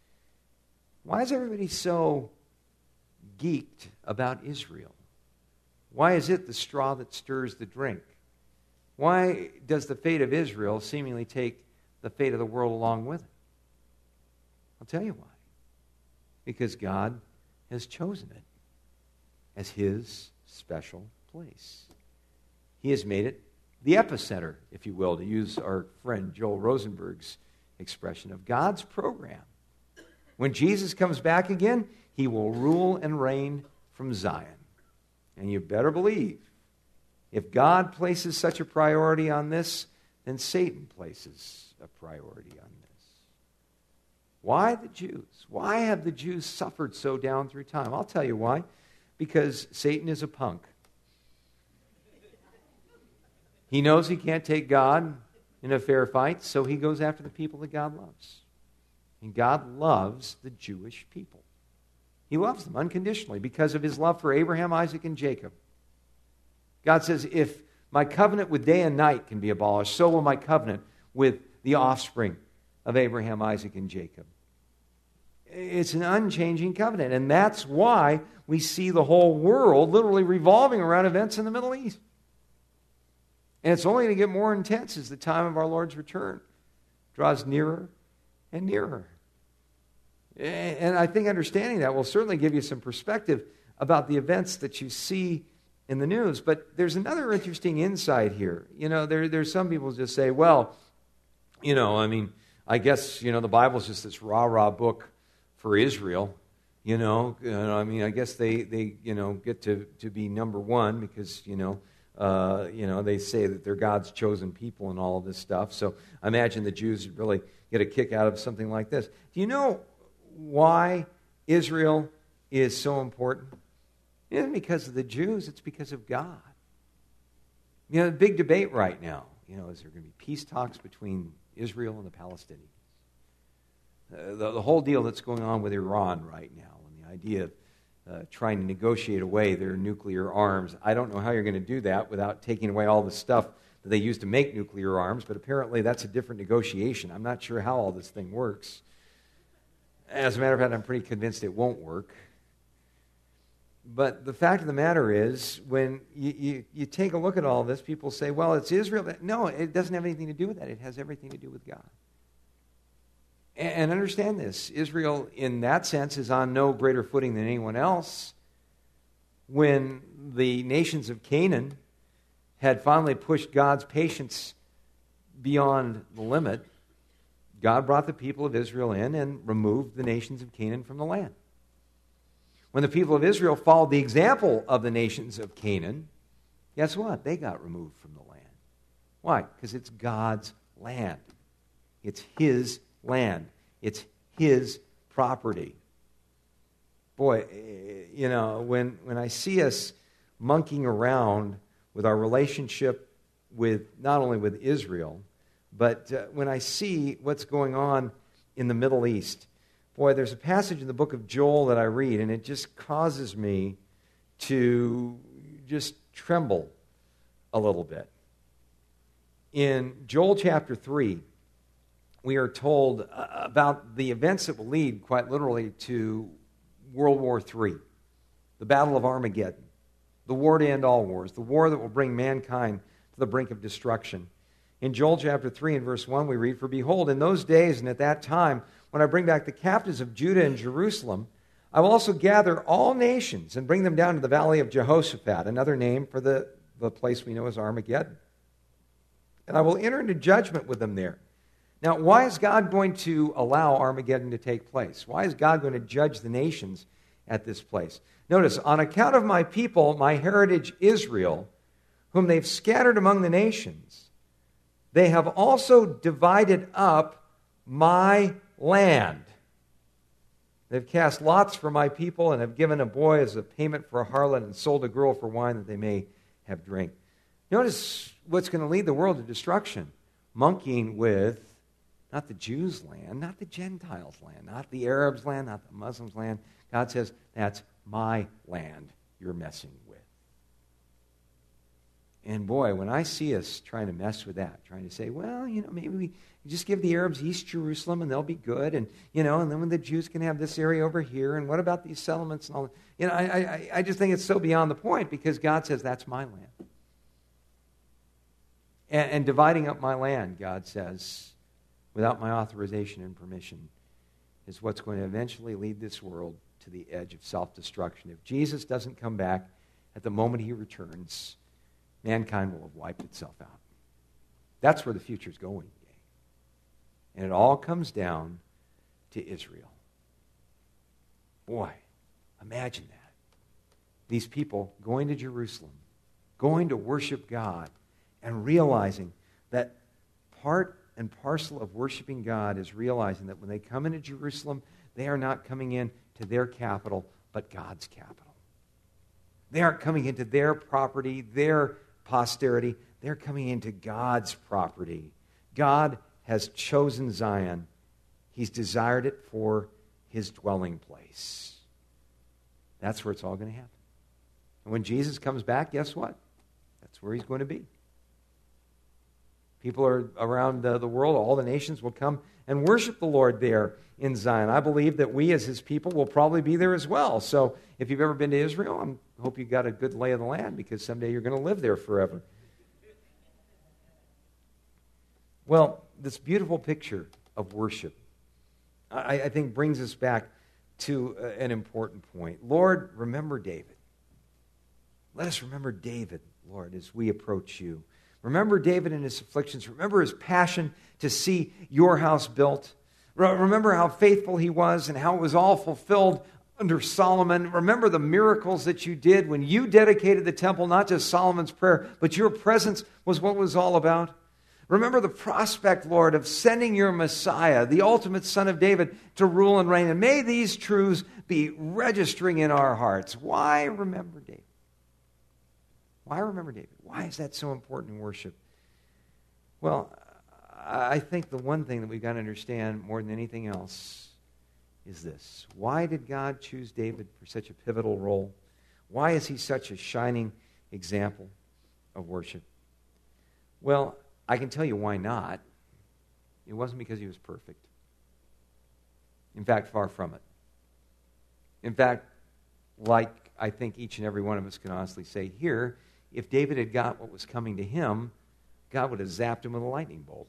Why is everybody so geeked about Israel? Why is it the straw that stirs the drink? Why does the fate of Israel seemingly take the fate of the world along with it? I'll tell you why. Because God has chosen it as his special place. He has made it the epicenter, if you will, to use our friend Joel Rosenberg's expression, of God's program. When Jesus comes back again, he will rule and reign from Zion. And you better believe, if God places such a priority on this, then Satan places a priority on this. Why the Jews? Why have the Jews suffered so down through time? I'll tell you why. Because Satan is a punk. He knows he can't take God in a fair fight, so he goes after the people that God loves. And God loves the Jewish people. He loves them unconditionally because of his love for Abraham, Isaac, and Jacob. God says, if my covenant with day and night can be abolished, so will my covenant with the offspring of Abraham, Isaac, and Jacob. It's an unchanging covenant, and that's why we see the whole world literally revolving around events in the Middle East. And it's only going to get more intense as the time of our Lord's return draws nearer and nearer. And I think understanding that will certainly give you some perspective about the events that you see in the news. But there's another interesting insight here. There's some people just say, well, I guess, the Bible's just this rah-rah book for Israel. I guess they get to be number one because, they say that they're God's chosen people and all of this stuff. So I imagine the Jews really get a kick out of something like this. Do you know why Israel is so important? It isn't because of the Jews, it's because of God. The big debate right now, is there going to be peace talks between Israel and the Palestinians? The whole deal that's going on with Iran right now, and the idea of trying to negotiate away their nuclear arms. I don't know how you're going to do that without taking away all the stuff that they use to make nuclear arms, but apparently that's a different negotiation. I'm not sure how all this thing works. As a matter of fact, I'm pretty convinced it won't work. But the fact of the matter is, when you take a look at all this, people say, well, it's Israel. No, it doesn't have anything to do with that. It has everything to do with God. And understand this, Israel, in that sense, is on no greater footing than anyone else. When the nations of Canaan had finally pushed God's patience beyond the limit, God brought the people of Israel in and removed the nations of Canaan from the land. When the people of Israel followed the example of the nations of Canaan, guess what? They got removed from the land. Why? Because it's God's land. It's His land. It's His property. Boy, when I see us monkeying around with our relationship with not only with Israel, but when I see what's going on in the Middle East, boy, there's a passage in the book of Joel that I read, and it just causes me to just tremble a little bit. In Joel chapter 3, we are told about the events that will lead, quite literally, to World War III, the Battle of Armageddon, the war to end all wars, the war that will bring mankind to the brink of destruction. In Joel chapter 3 and verse 1, we read, "For behold, in those days and at that time, when I bring back the captives of Judah and Jerusalem, I will also gather all nations and bring them down to the valley of Jehoshaphat," another name for the place we know as Armageddon. "And I will enter into judgment with them there." Now, why is God going to allow Armageddon to take place? Why is God going to judge the nations at this place? Notice, "On account of my people, my heritage Israel, whom they've scattered among the nations, they have also divided up my land. They've cast lots for my people and have given a boy as a payment for a harlot and sold a girl for wine that they may have drink." Notice what's going to lead the world to destruction. Monkeying with not the Jews' land, not the Gentiles' land, not the Arabs' land, not the Muslims' land. God says, that's my land you're messing with. And boy, when I see us trying to mess with that, trying to say, well, maybe we just give the Arabs East Jerusalem and they'll be good, and and then when the Jews can have this area over here, and what about these settlements and all that? I just think it's so beyond the point, because God says that's my land. And dividing up my land, God says, without my authorization and permission, is what's going to eventually lead this world to the edge of self-destruction. If Jesus doesn't come back at the moment He returns, mankind will have wiped itself out. That's where the future's going. And it all comes down to Israel. Boy, imagine that. These people going to Jerusalem, going to worship God, and realizing that part and parcel of worshiping God is realizing that when they come into Jerusalem, they are not coming in to their capital, but God's capital. They aren't coming into their property, their posterity. They're coming into God's property. God has chosen Zion. He's desired it for his dwelling place. That's where it's all going to happen. And when Jesus comes back, guess what? That's where he's going to be. People are around the world, all the nations will come and worship the Lord there in Zion. I believe that we as his people will probably be there as well. So if you've ever been to Israel, I hope you got a good lay of the land, because someday you're going to live there forever. Well, this beautiful picture of worship, I think, brings us back to an important point. Lord, remember David. Let us remember David, Lord, as we approach you. Remember David and his afflictions. Remember his passion to see your house built. Remember how faithful he was and how it was all fulfilled under Solomon. Remember the miracles that you did when you dedicated the temple, not just Solomon's prayer, but your presence was what it was all about. Remember the prospect, Lord, of sending your Messiah, the ultimate Son of David, to rule and reign. And may these truths be registering in our hearts. Why remember David? Why remember David? Why is that so important in worship? Well, I think the one thing that we've got to understand more than anything else is this. Why did God choose David for such a pivotal role? Why is he such a shining example of worship? Well, I can tell you why not. It wasn't because he was perfect. In fact, far from it. In fact, like I think each and every one of us can honestly say here, if David had got what was coming to him, God would have zapped him with a lightning bolt.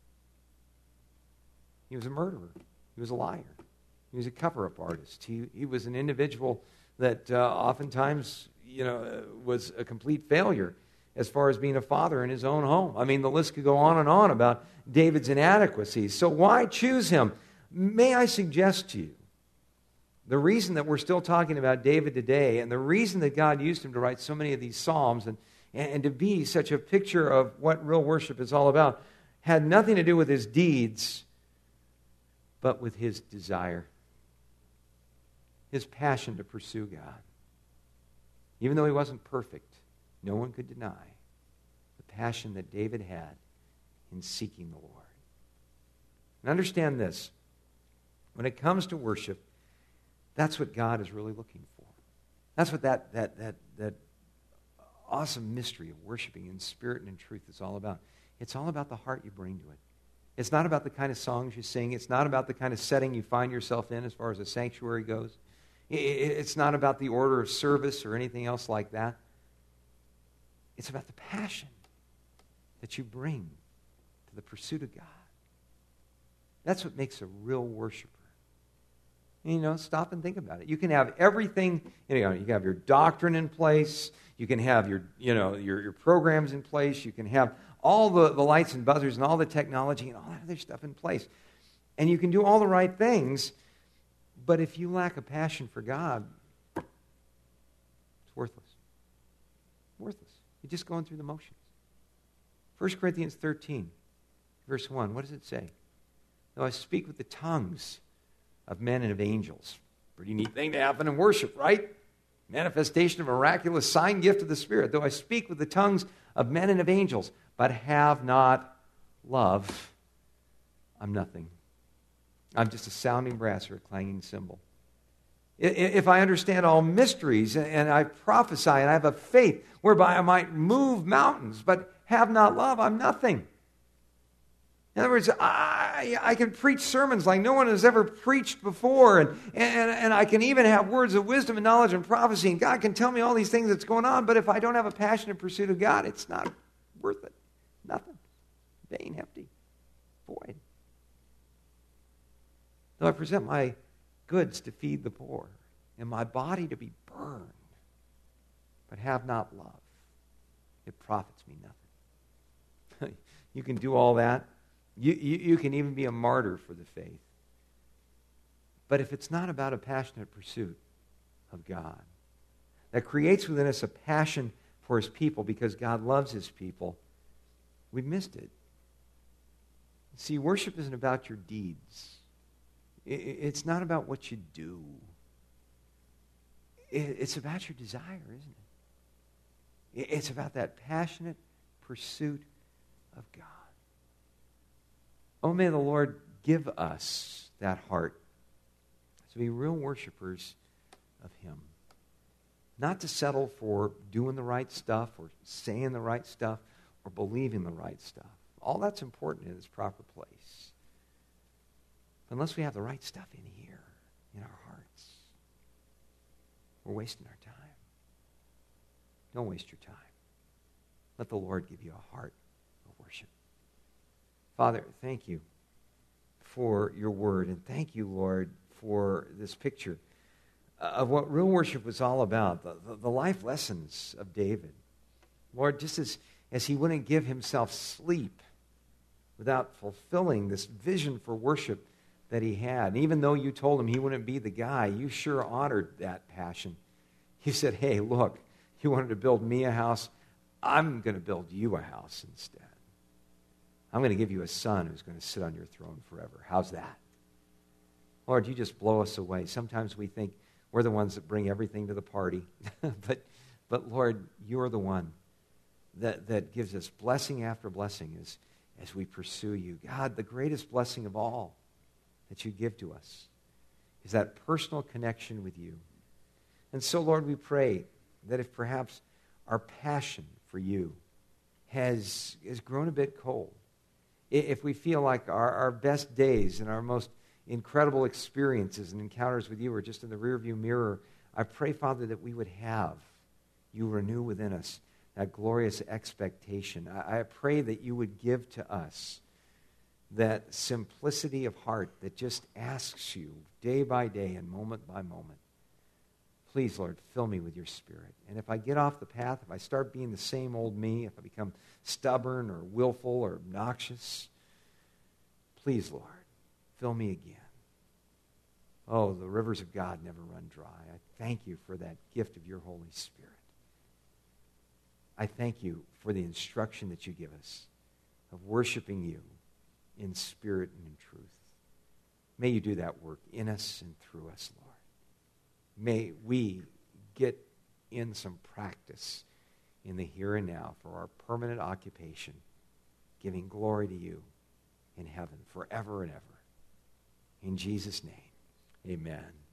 He was a murderer. He was a liar. He was a cover-up artist. He was an individual that oftentimes, was a complete failure as far as being a father in his own home. I mean, the list could go on and on about David's inadequacies. So why choose him? May I suggest to you, the reason that we're still talking about David today, and the reason that God used him to write so many of these psalms and to be such a picture of what real worship is all about, had nothing to do with his deeds, but with his desire, his passion to pursue God. Even though he wasn't perfect, no one could deny the passion that David had in seeking the Lord. And understand this, when it comes to worship, that's what God is really looking for. That's what that awesome mystery of worshiping in spirit and in truth is all about. It's all about the heart you bring to it. It's not about the kind of songs you sing. It's not about the kind of setting you find yourself in as far as a sanctuary goes. It's not about the order of service or anything else like that. It's about the passion that you bring to the pursuit of God. That's what makes a real worshiper. Stop and think about it. You can have everything, you can have your doctrine in place, you can have your programs in place, you can have all the lights and buzzers and all the technology and all that other stuff in place. And you can do all the right things, but if you lack a passion for God, it's worthless. Worthless. You're just going through the motions. 1 Corinthians 13, verse 1, what does it say? Though I speak with the tongues of men and of angels. Pretty neat thing to happen in worship, right? Manifestation of a miraculous sign gift of the Spirit. Though I speak with the tongues of men and of angels, but have not love, I'm nothing. I'm just a sounding brass or a clanging cymbal. If I understand all mysteries and I prophesy and I have a faith whereby I might move mountains, but have not love, I'm nothing. In other words, I can preach sermons like no one has ever preached before, and I can even have words of wisdom and knowledge and prophecy, and God can tell me all these things that's going on, but if I don't have a passionate pursuit of God, it's not worth it. Nothing. Vain, empty, void. Though I present my goods to feed the poor, and my body to be burned, but have not love, it profits me nothing. You can do all that. You can even be a martyr for the faith. But if it's not about a passionate pursuit of God that creates within us a passion for his people because God loves his people, we've missed it. See, worship isn't about your deeds. It's not about what you do. It's about your desire, isn't it? It's about that passionate pursuit of God. Oh, may the Lord give us that heart to be real worshipers of him. Not to settle for doing the right stuff or saying the right stuff or believing the right stuff. All that's important in its proper place. Unless we have the right stuff in here, in our hearts, we're wasting our time. Don't waste your time. Let the Lord give you a heart of worship. Father, thank you for your word, and thank you, Lord, for this picture of what real worship was all about, the life lessons of David. Lord, just as he wouldn't give himself sleep without fulfilling this vision for worship that he had. And even though you told him he wouldn't be the guy, you sure honored that passion. You said, hey, look, you wanted to build me a house. I'm going to build you a house instead. I'm going to give you a son who's going to sit on your throne forever. How's that? Lord, you just blow us away. Sometimes we think we're the ones that bring everything to the party. but Lord, you're the one that gives us blessing after blessing as we pursue you. God, the greatest blessing of all that you give to us is that personal connection with you. And so, Lord, we pray that if perhaps our passion for you has grown a bit cold, if we feel like our best days and our most incredible experiences and encounters with you are just in the rearview mirror, I pray, Father, that we would have you renew within us that glorious expectation. I pray that you would give to us that simplicity of heart that just asks you day by day and moment by moment, please, Lord, fill me with your Spirit. And if I get off the path, if I start being the same old me, if I become stubborn or willful or obnoxious, please, Lord, fill me again. Oh, the rivers of God never run dry. I thank you for that gift of your Holy Spirit. I thank you for the instruction that you give us of worshiping you in spirit and in truth. May you do that work in us and through us, Lord. May we get in some practice in the here and now for our permanent occupation, giving glory to you in heaven forever and ever. In Jesus' name, amen.